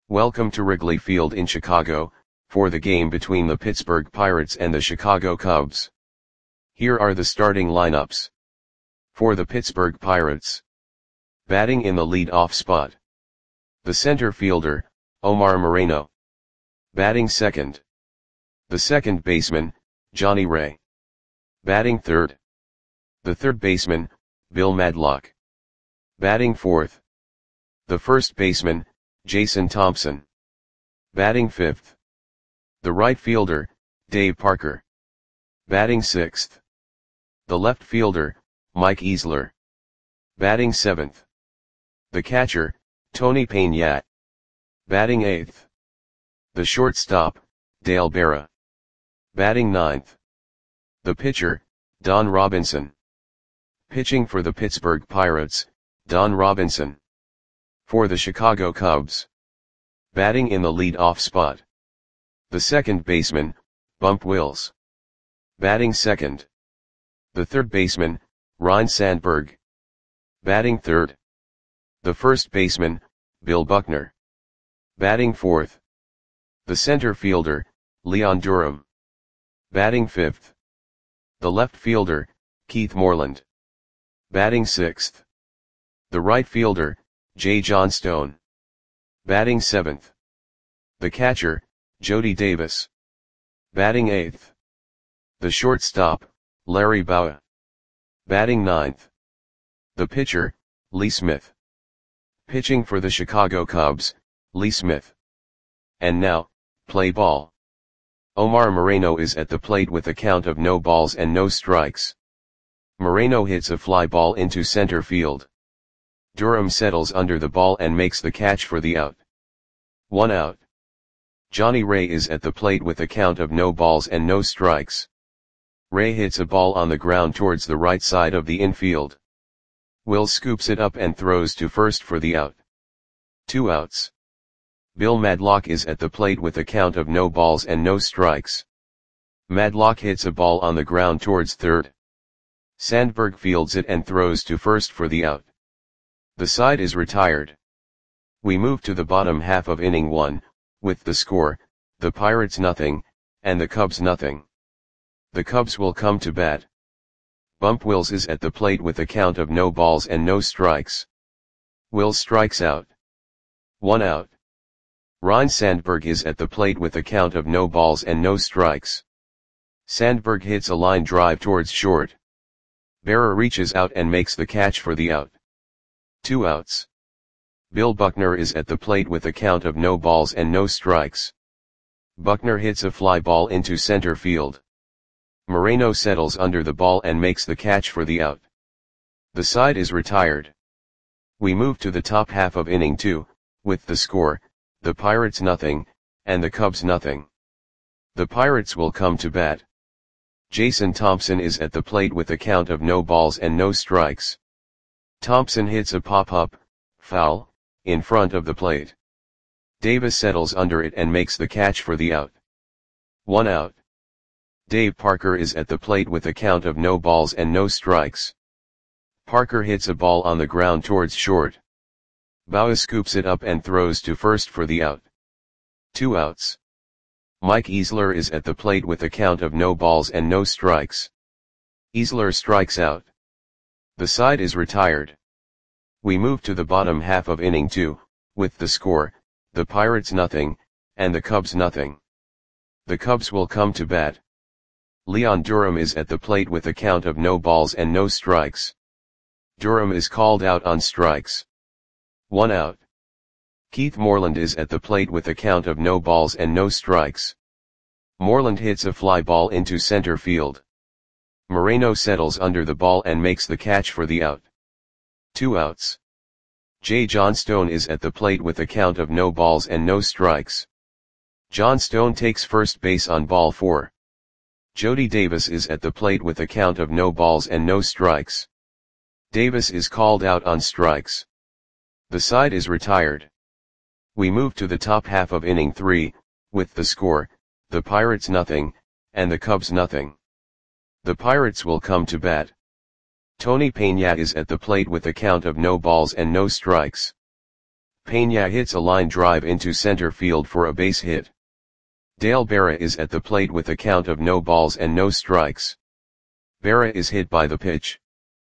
Welcome to Wrigley Field in Chicago, for the game between the Pittsburgh Pirates and the Chicago Cubs. Here are the starting lineups. For the Pittsburgh Pirates. Batting in the lead-off spot. The center fielder, Omar Moreno. Batting second. The second baseman, Johnny Ray. Batting third. The third baseman, Bill Madlock. Batting fourth. The first baseman, Jason Thompson. Batting fifth. The right fielder, Dave Parker. Batting sixth. The left fielder, Mike Easler. Batting seventh. The catcher, Tony Peña. Batting eighth. The shortstop, Dale Berra. Batting ninth. The pitcher, Don Robinson. Pitching for the Pittsburgh Pirates, Don Robinson. For the Chicago Cubs. Batting in the lead-off spot. The second baseman, Bump Wills. Batting second. The third baseman, Ryne Sandberg. Batting third. The first baseman, Bill Buckner. Batting fourth. The center fielder, Leon Durham. Batting fifth. The left fielder, Keith Moreland. Batting sixth. The right fielder, Jay Johnstone. Batting seventh. The catcher, Jody Davis. Batting eighth. The shortstop, Larry Bowa. Batting ninth. The pitcher, Lee Smith. Pitching for the Chicago Cubs, Lee Smith. And now, play ball. Omar Moreno is at the plate with a count of no balls and no strikes. Moreno hits a fly ball into center field. Durham settles under the ball and makes the catch for the out. 1 out. Johnny Ray is at the plate with a count of no balls and no strikes. Ray hits a ball on the ground towards the right side of the infield. Will scoops it up and throws to first for the out. 2 outs. Bill Madlock is at the plate with a count of no balls and no strikes. Madlock hits a ball on the ground towards third. Sandberg fields it and throws to first for the out. The side is retired. We move to the bottom half of inning 1, with the score, the Pirates nothing, and the Cubs nothing. The Cubs will come to bat. Bump Wills is at the plate with a count of no balls and no strikes. Wills strikes out. 1 out. Ryne Sandberg is at the plate with a count of no balls and no strikes. Sandberg hits a line drive towards short. Berra reaches out and makes the catch for the out. 2 outs. Bill Buckner is at the plate with a count of no balls and no strikes. Buckner hits a fly ball into center field. Moreno settles under the ball and makes the catch for the out. The side is retired. We move to the top half of inning 2, with the score, the Pirates nothing, and the Cubs nothing. The Pirates will come to bat. Jason Thompson is at the plate with a count of no balls and no strikes. Thompson hits a pop-up, foul, in front of the plate. Davis settles under it and makes the catch for the out. 1 out. Dave Parker is at the plate with a count of no balls and no strikes. Parker hits a ball on the ground towards short. Bowa scoops it up and throws to first for the out. 2 outs. Mike Easler is at the plate with a count of no balls and no strikes. Easler strikes out. The side is retired. We move to the bottom half of inning 2, with the score, the Pirates nothing, and the Cubs nothing. The Cubs will come to bat. Leon Durham is at the plate with a count of no balls and no strikes. Durham is called out on strikes. 1 out. Keith Moreland is at the plate with a count of no balls and no strikes. Moreland hits a fly ball into center field. Moreno settles under the ball and makes the catch for the out. 2 outs. Jay Johnstone is at the plate with a count of no balls and no strikes. Johnstone takes first base on ball 4. Jody Davis is at the plate with a count of no balls and no strikes. Davis is called out on strikes. The side is retired. We move to the top half of inning 3, with the score, the Pirates nothing, and the Cubs nothing. The Pirates will come to bat. Tony Peña is at the plate with a count of no balls and no strikes. Peña hits a line drive into center field for a base hit. Dale Berra is at the plate with a count of no balls and no strikes. Berra is hit by the pitch.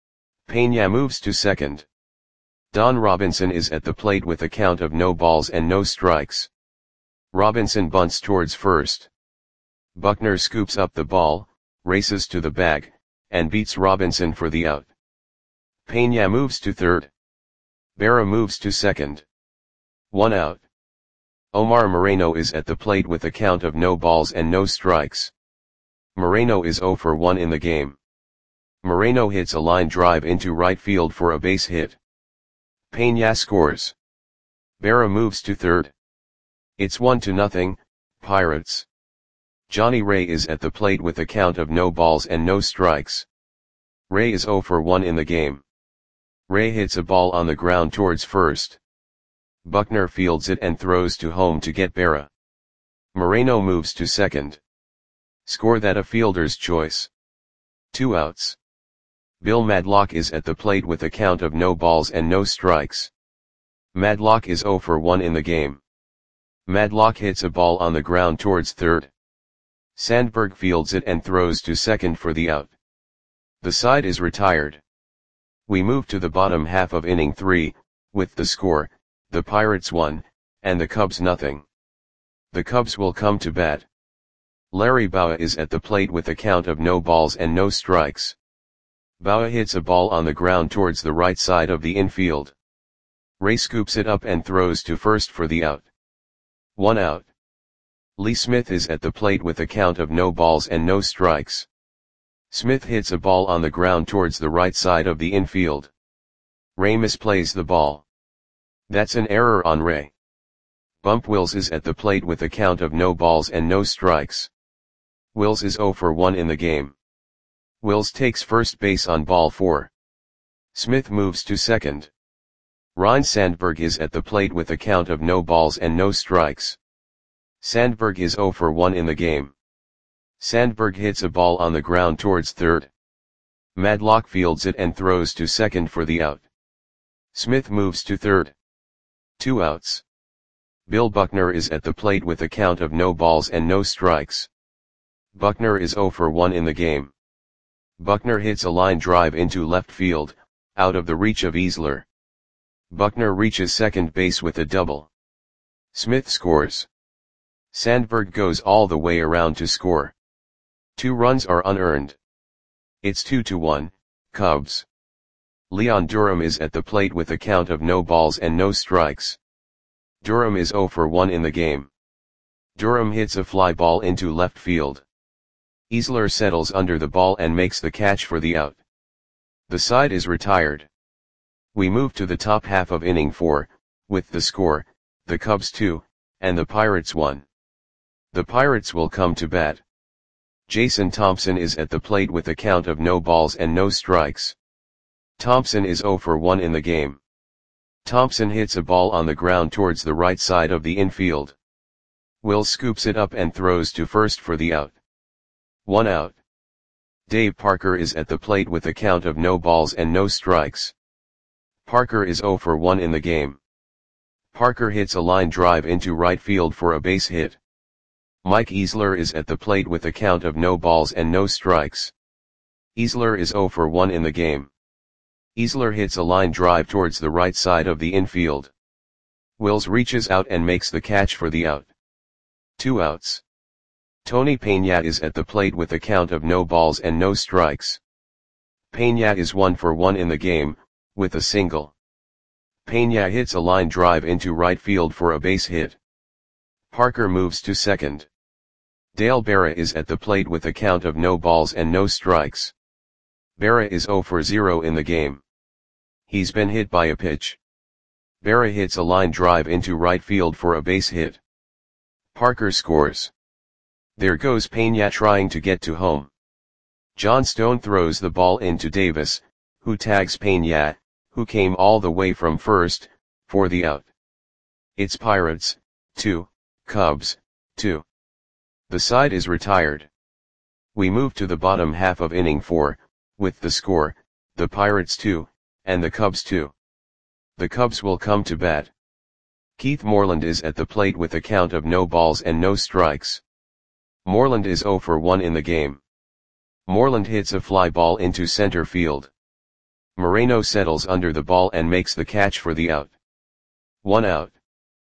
Peña moves to second. Don Robinson is at the plate with a count of no balls and no strikes. Robinson bunts towards first. Buckner scoops up the ball, races to the bag, and beats Robinson for the out. Peña moves to third. Berra moves to second. 1 out. Omar Moreno is at the plate with a count of no balls and no strikes. Moreno is 0 for 1 in the game. Moreno hits a line drive into right field for a base hit. Peña scores. Berra moves to third. It's 1-0, Pirates. Johnny Ray is at the plate with a count of no balls and no strikes. Ray is 0 for 1 in the game. Ray hits a ball on the ground towards first. Buckner fields it and throws to home to get Berra. Moreno moves to second. Score that a fielder's choice. 2 outs. Bill Madlock is at the plate with a count of no balls and no strikes. Madlock is 0 for 1 in the game. Madlock hits a ball on the ground towards third. Sandberg fields it and throws to second for the out. The side is retired. We move to the bottom half of inning 3, with the score, the Pirates 1, and the Cubs 0. The Cubs will come to bat. Larry Bowa is at the plate with a count of no balls and no strikes. Bowa hits a ball on the ground towards the right side of the infield. Ray scoops it up and throws to first for the out. 1 out. Lee Smith is at the plate with a count of no balls and no strikes. Smith hits a ball on the ground towards the right side of the infield. Ray misplays the ball. That's an error on Ray. Bump Wills is at the plate with a count of no balls and no strikes. Wills is 0 for 1 in the game. Wills takes first base on ball 4. Smith moves to second. Ryne Sandberg is at the plate with a count of no balls and no strikes. Sandberg is 0 for 1 in the game. Sandberg hits a ball on the ground towards third. Madlock fields it and throws to second for the out. Smith moves to third. 2 outs. Bill Buckner is at the plate with a count of no balls and no strikes. Buckner is 0 for 1 in the game. Buckner hits a line drive into left field, out of the reach of Easler. Buckner reaches second base with a double. Smith scores. Sandberg goes all the way around to score. 2 runs are unearned. It's 2-1, Cubs. Leon Durham is at the plate with a count of no balls and no strikes. Durham is 0 for 1 in the game. Durham hits a fly ball into left field. Easler settles under the ball and makes the catch for the out. The side is retired. We move to the top half of inning 4, with the score, the Cubs 2, and the Pirates 1. The Pirates will come to bat. Jason Thompson is at the plate with a count of no balls and no strikes. Thompson is 0 for 1 in the game. Thompson hits a ball on the ground towards the right side of the infield. Will scoops it up and throws to first for the out. 1 out. Dave Parker is at the plate with a count of no balls and no strikes. Parker is 0 for 1 in the game. Parker hits a line drive into right field for a base hit. Mike Easler is at the plate with a count of no balls and no strikes. Easler is 0 for 1 in the game. Easler hits a line drive towards the right side of the infield. Wills reaches out and makes the catch for the out. 2 outs. Tony Peña is at the plate with a count of no balls and no strikes. Peña is 1 for 1 in the game, with a single. Peña hits a line drive into right field for a base hit. Parker moves to second. Dale Berra is at the plate with a count of no balls and no strikes. Berra is 0 for 0 in the game. He's been hit by a pitch. Berra hits a line drive into right field for a base hit. Parker scores. There goes Peña trying to get to home. John Stone throws the ball into Davis, who tags Peña, who came all the way from first, for the out. It's Pirates, 2, Cubs, 2. The side is retired. We move to the bottom half of inning 4, with the score, the Pirates 2, and the Cubs 2. The Cubs will come to bat. Keith Moreland is at the plate with a count of no balls and no strikes. Moreland is 0 for 1 in the game. Moreland hits a fly ball into center field. Moreno settles under the ball and makes the catch for the out. 1 out.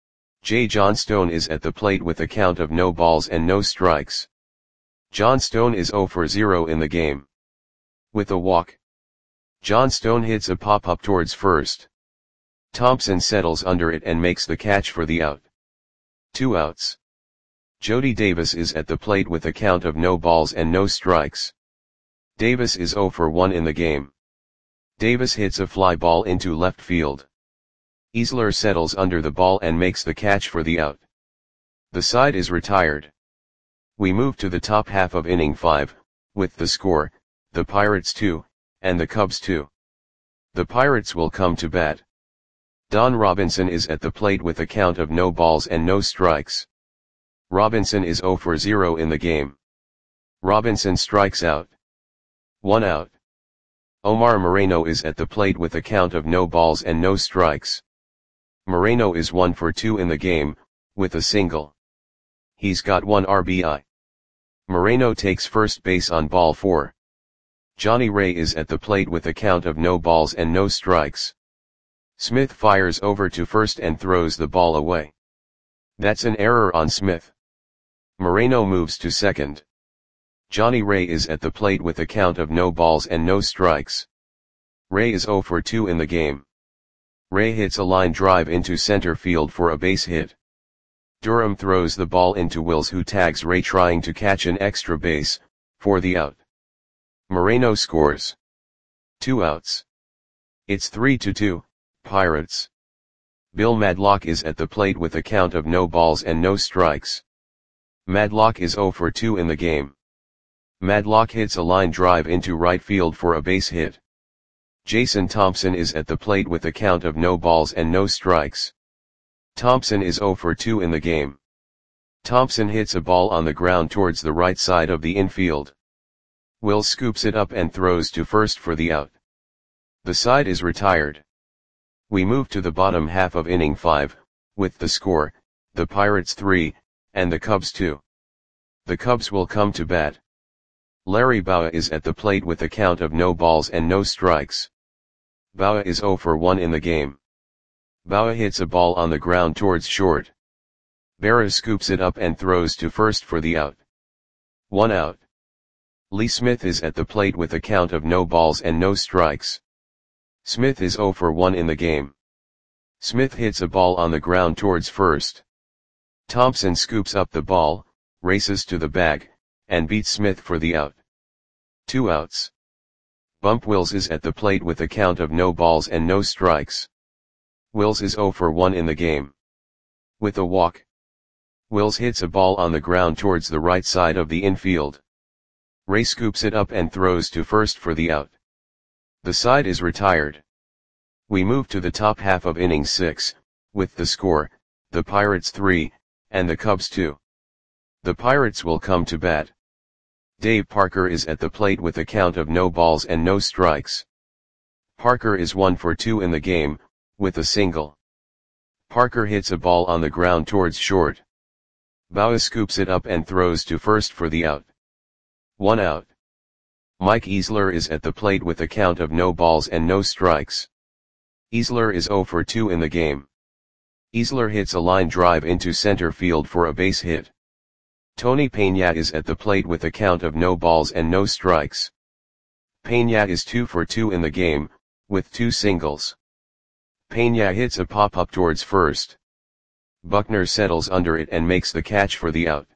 J. Johnstone is at the plate with a count of no balls and no strikes. Johnstone is 0 for 0 in the game. With a walk, Johnstone hits a pop-up towards first. Thompson settles under it and makes the catch for the out. 2 outs. Jody Davis is at the plate with a count of no balls and no strikes. Davis is 0 for 1 in the game. Davis hits a fly ball into left field. Easler settles under the ball and makes the catch for the out. The side is retired. We move to the top half of inning 5, with the score, the Pirates 2, and the Cubs 2. The Pirates will come to bat. Don Robinson is at the plate with a count of no balls and no strikes. Robinson is 0 for 0 in the game. Robinson strikes out. 1 out. Omar Moreno is at the plate with a count of no balls and no strikes. Moreno is 1 for 2 in the game, with a single. He's got 1 RBI. Moreno takes first base on ball 4. Johnny Ray is at the plate with a count of no balls and no strikes. Smith fires over to first and throws the ball away. That's an error on Smith. Moreno moves to second. Johnny Ray is at the plate with a count of no balls and no strikes. Ray is 0 for 2 in the game. Ray hits a line drive into center field for a base hit. Durham throws the ball into Wills, who tags Ray trying to catch an extra base, for the out. Moreno scores. 2 outs. It's 3-2, Pirates. Bill Madlock is at the plate with a count of no balls and no strikes. Madlock is 0 for 2 in the game. Madlock hits a line drive into right field for a base hit. Jason Thompson is at the plate with a count of no balls and no strikes. Thompson is 0 for 2 in the game. Thompson hits a ball on the ground towards the right side of the infield. Will scoops it up and throws to first for the out. The side is retired. We move to the bottom half of inning 5, with the score, the Pirates 3, and the Cubs 2. The Cubs will come to bat. Larry Bowa is at the plate with a count of no balls and no strikes. Bowa is 0 for 1 in the game. Bowa hits a ball on the ground towards short. Berra scoops it up and throws to first for the out. 1 out. Lee Smith is at the plate with a count of no balls and no strikes. Smith is 0 for 1 in the game. Smith hits a ball on the ground towards first. Thompson scoops up the ball, races to the bag, and beats Smith for the out. 2 outs. Bump Wills is at the plate with a count of no balls and no strikes. Wills is 0 for 1 in the game. With a walk, Wills hits a ball on the ground towards the right side of the infield. Ray scoops it up and throws to first for the out. The side is retired. We move to the top half of inning 6, with the score, the Pirates 3, and the Cubs 2. The Pirates will come to bat. Dave Parker is at the plate with a count of no balls and no strikes. Parker is 1 for 2 in the game, with a single. Parker hits a ball on the ground towards short. Bowa scoops it up and throws to first for the out. 1 out. Mike Easler is at the plate with a count of no balls and no strikes. Easler is 0 for 2 in the game. Easler hits a line drive into center field for a base hit. Tony Peña is at the plate with a count of no balls and no strikes. Peña is 2 for 2 in the game, with 2 singles. Peña hits a pop-up towards first. Buckner settles under it and makes the catch for the out.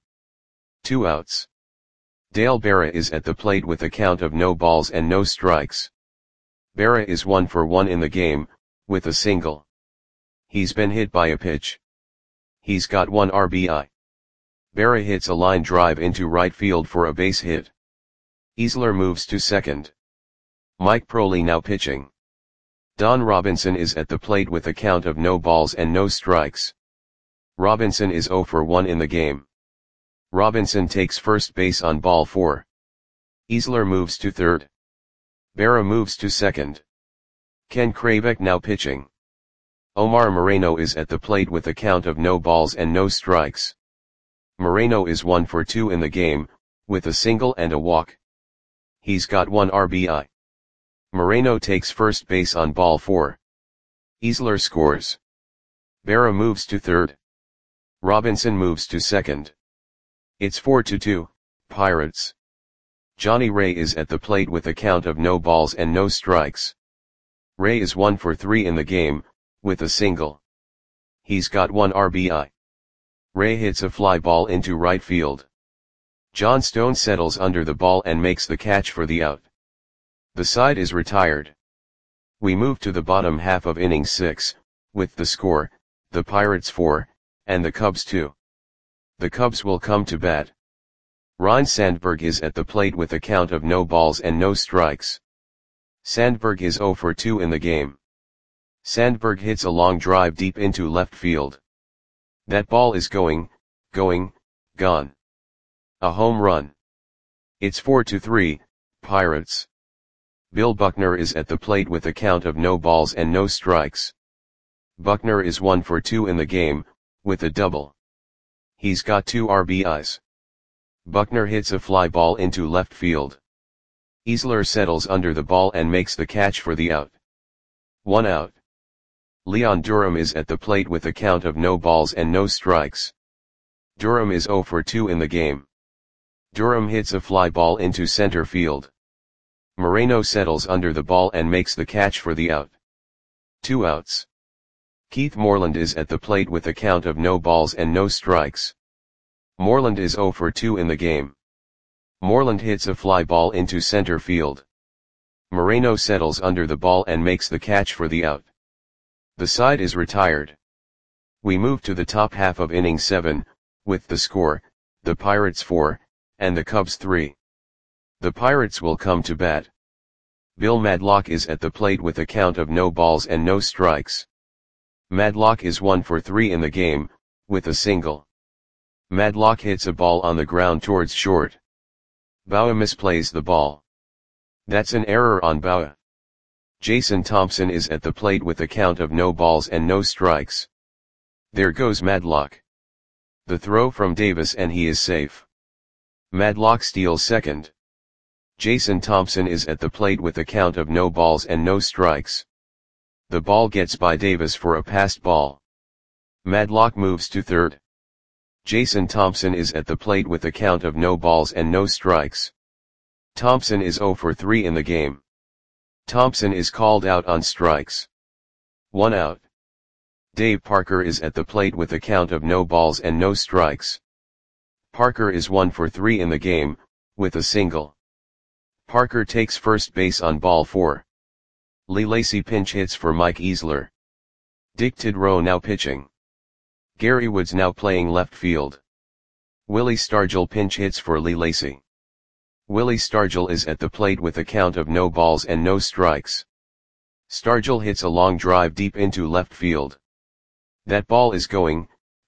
2 outs. Dale Berra is at the plate with a count of no balls and no strikes. Berra is 1 for 1 in the game, with a single. He's been hit by a pitch. He's got 1 RBI. Berra hits a line drive into right field for a base hit. Easler moves to second. Mike Proley now pitching. Don Robinson is at the plate with a count of no balls and no strikes. Robinson is 0 for 1 in the game. Robinson takes first base on ball 4. Easler moves to third. Berra moves to second. Ken Krabeck now pitching. Omar Moreno is at the plate with a count of no balls and no strikes. Moreno is 1 for 2 in the game, with a single and a walk. He's got 1 RBI. Moreno takes first base on ball 4. Easler scores. Berra moves to third. Robinson moves to second. It's 4-2, Pirates. Johnny Ray is at the plate with a count of no balls and no strikes. Ray is 1 for 3 in the game, with a single. He's got 1 RBI. Ray hits a fly ball into right field. John Stone settles under the ball and makes the catch for the out. The side is retired. We move to the bottom half of inning 6, with the score, the Pirates 4, and the Cubs 2. The Cubs will come to bat. Ryne Sandberg is at the plate with a count of no balls and no strikes. Sandberg is 0 for 2 in the game. Sandberg hits a long drive deep into left field. That ball is gone. A home run. It's 4-3, Pirates. Bill Buckner is at the plate with a count of no balls and no strikes. Buckner is 1 for 2 in the game, with a double. He's got 2 RBIs. Buckner hits a fly ball into left field. Easler settles under the ball and makes the catch for the out. 1 out. Leon Durham is at the plate with a count of no balls and no strikes. Durham is 0 for 2 in the game. Durham hits a fly ball into center field. Moreno settles under the ball and makes the catch for the out. 2 outs. Keith Moreland is at the plate with a count of no balls and no strikes. Moreland is 0 for 2 in the game. Moreland hits a fly ball into center field. Moreno settles under the ball and makes the catch for the out. The side is retired. We move to the top half of inning 7, with the score, the Pirates 4, and the Cubs 3. The Pirates will come to bat. Bill Madlock is at the plate with a count of no balls and no strikes. Madlock is 1 for 3 in the game, with a single. Madlock hits a ball on the ground towards short. Bauer misplays the ball. That's an error on Bauer. Jason Thompson is at the plate with a count of no balls and no strikes. There goes Madlock. The throw from Davis and he is safe. Madlock steals second. Jason Thompson is at the plate with a count of no balls and no strikes. The ball gets by Davis for a passed ball. Madlock moves to third. Jason Thompson is at the plate with a count of no balls and no strikes. Thompson is 0 for 3 in the game. Thompson is called out on strikes. 1 out. Dave Parker is at the plate with a count of no balls and no strikes. Parker is 1 for 3 in the game, with a single. Parker takes first base on ball 4. Lee Lacy pinch hits for Mike Easler. Dick Tidrow now pitching. Gary Woods now playing left field. Willie Stargell pinch hits for Lee Lacy. Willie Stargell is at the plate with a count of no balls and no strikes. Stargell hits a long drive deep into left field. That ball is gone.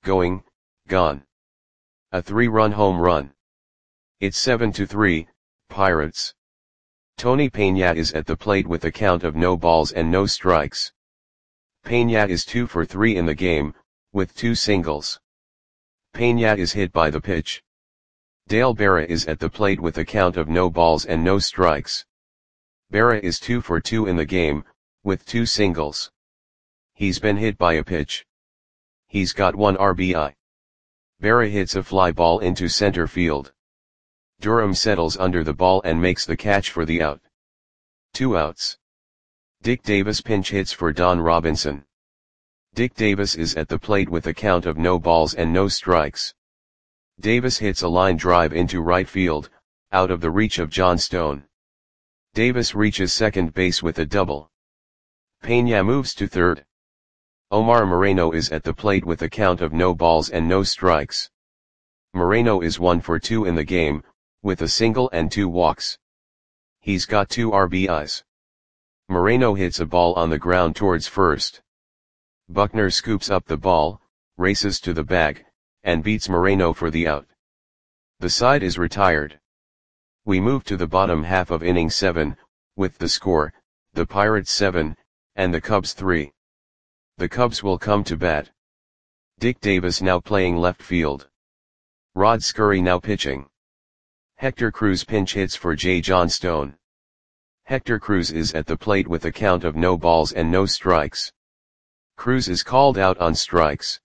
A 3-run home run. It's 7-3, Pirates. Tony Peña is at the plate with a count of no balls and no strikes. Peña is 2 for 3 in the game, with 2 singles. Peña is hit by the pitch. Dale Berra is at the plate with a count of no balls and no strikes. Berra is 2 for 2 in the game, with 2 singles. He's been hit by a pitch. He's got 1 RBI. Berra hits a fly ball into center field. Durham settles under the ball and makes the catch for the out. 2 outs. Dick Davis pinch hits for Don Robinson. Dick Davis is at the plate with a count of no balls and no strikes. Davis hits a line drive into right field, out of the reach of John Stone. Davis reaches second base with a double. Peña moves to third. Omar Moreno is at the plate with a count of no balls and no strikes. Moreno is 1 for 2 in the game, with a single and 2 walks. He's got 2 RBIs. Moreno hits a ball on the ground towards first. Buckner scoops up the ball, races to the bag, and beats Moreno for the out. The side is retired. We move to the bottom half of inning 7, with the score, the Pirates 7, and the Cubs 3. The Cubs will come to bat. Dick Davis now playing left field. Rod Scurry now pitching. Hector Cruz pinch hits for J. John Stone. Hector Cruz is at the plate with a count of no balls and no strikes. Cruz is called out on strikes.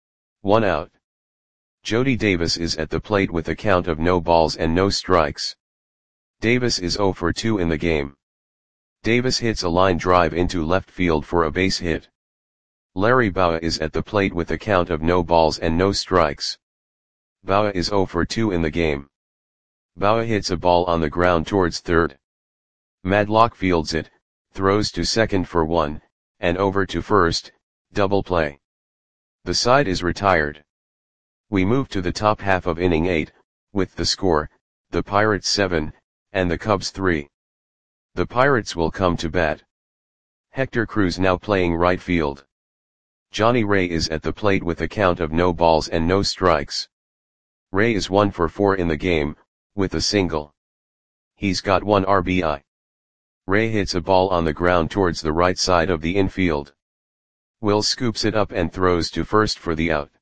1 out. Jody Davis is at the plate with a count of no balls and no strikes. Davis is 0 for 2 in the game. Davis hits a line drive into left field for a base hit. Larry Bowa is at the plate with a count of no balls and no strikes. Bowa is 0 for 2 in the game. Bowa hits a ball on the ground towards third. Madlock fields it, throws to second for 1, and over to first, double play. The side is retired. We move to the top half of inning 8, with the score, the Pirates 7, and the Cubs 3. The Pirates will come to bat. Hector Cruz now playing right field. Johnny Ray is at the plate with a count of no balls and no strikes. Ray is 1 for 4 in the game, with a single. He's got 1 RBI. Ray hits a ball on the ground towards the right side of the infield. Will scoops it up and throws to first for the out.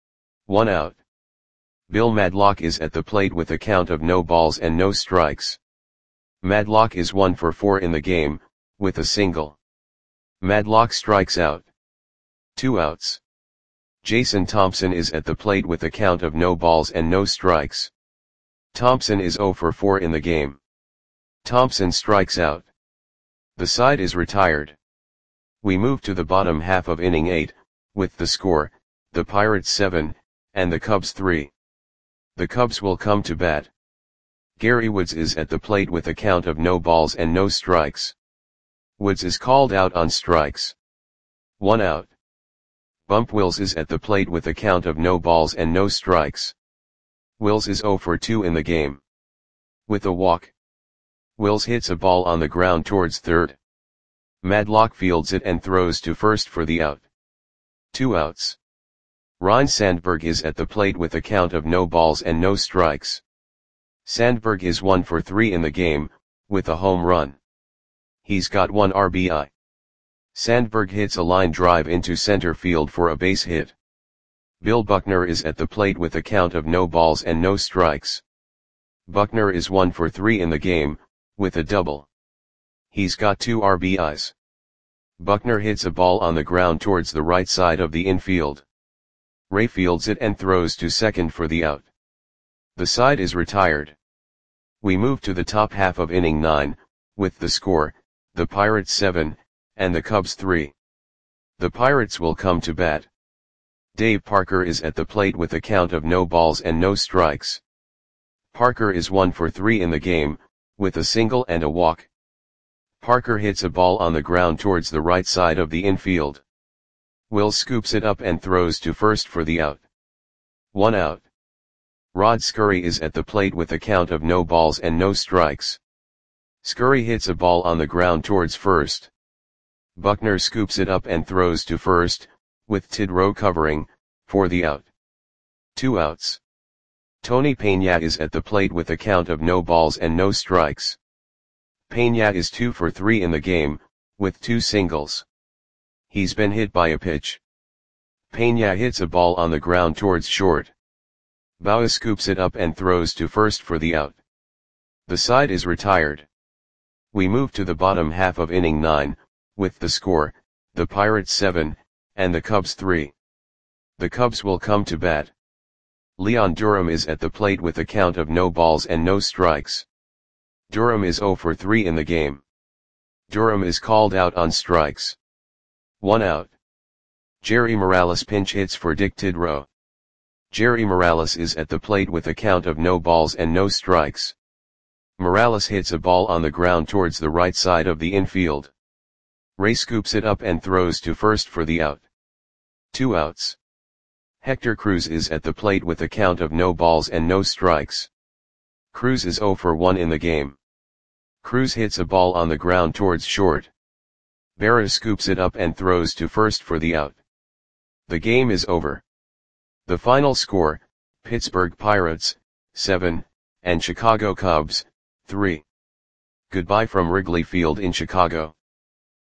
1 out. Bill Madlock is at the plate with a count of no balls and no strikes. Madlock is 1 for 4 in the game, with a single. Madlock strikes out. 2 outs. Jason Thompson is at the plate with a count of no balls and no strikes. Thompson is 0 for 4 in the game. Thompson strikes out. The side is retired. We move to the bottom half of inning 8, with the score, the Pirates 7, and the Cubs 3. The Cubs will come to bat. Gary Woods is at the plate with a count of no balls and no strikes. Woods is called out on strikes. 1 out. Bump Wills is at the plate with a count of no balls and no strikes. Wills is 0 for 2 in the game. With a walk. Wills hits a ball on the ground towards third. Madlock fields it and throws to first for the out. 2 outs. Ryne Sandberg is at the plate with a count of no balls and no strikes. Sandberg is 1 for 3 in the game, with a home run. He's got 1 RBI. Sandberg hits a line drive into center field for a base hit. Bill Buckner is at the plate with a count of no balls and no strikes. Buckner is 1 for 3 in the game, with a double. He's got 2 RBIs. Buckner hits a ball on the ground towards the right side of the infield. Ray fields it and throws to second for the out. The side is retired. We move to the top half of inning 9, with the score, the Pirates 7, and the Cubs 3. The Pirates will come to bat. Dave Parker is at the plate with a count of no balls and no strikes. Parker is 1 for 3 in the game, with a single and a walk. Parker hits a ball on the ground towards the right side of the infield. Will scoops it up and throws to first for the out. 1 out. Rod Scurry is at the plate with a count of no balls and no strikes. Scurry hits a ball on the ground towards first. Buckner scoops it up and throws to first, with Tidrow covering, for the out. 2 outs. Tony Peña is at the plate with a count of no balls and no strikes. Peña is 2 for 3 in the game, with 2 singles. He's been hit by a pitch. Peña hits a ball on the ground towards short. Bowa scoops it up and throws to first for the out. The side is retired. We move to the bottom half of inning 9, with the score, the Pirates 7, and the Cubs 3. The Cubs will come to bat. Leon Durham is at the plate with a count of no balls and no strikes. Durham is 0 for 3 in the game. Durham is called out on strikes. 1 out. Jerry Morales pinch hits for Dick Tidrow. Jerry Morales is at the plate with a count of no balls and no strikes. Morales hits a ball on the ground towards the right side of the infield. Ray scoops it up and throws to first for the out. 2 outs. Hector Cruz is at the plate with a count of no balls and no strikes. Cruz is 0 for 1 in the game. Cruz hits a ball on the ground towards short. Berra scoops it up and throws to first for the out. The game is over. The final score, Pittsburgh Pirates, 7, and Chicago Cubs, 3. Goodbye from Wrigley Field in Chicago.